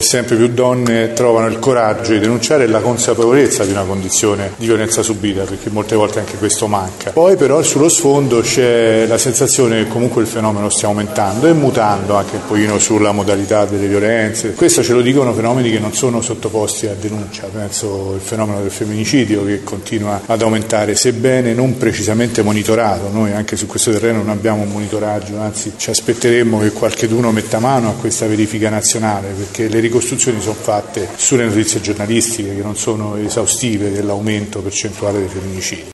Sempre più donne trovano il coraggio di denunciare e la consapevolezza di una condizione di violenza subita, perché molte volte anche questo manca. Poi però sullo sfondo c'è la sensazione che comunque il fenomeno stia aumentando e mutando anche un pochino sulla modalità delle violenze. Questo ce lo dicono fenomeni che non sono sottoposti a denuncia, penso il fenomeno del femminicidio che continua ad aumentare, sebbene non precisamente monitorato. Noi anche su questo terreno non abbiamo un monitoraggio, anzi ci aspetteremmo che qualcheduno metta mano a questa verifica nazionale, perché le ricostruzioni sono fatte sulle notizie giornalistiche che non sono esaustive dell'aumento percentuale dei femminicidi.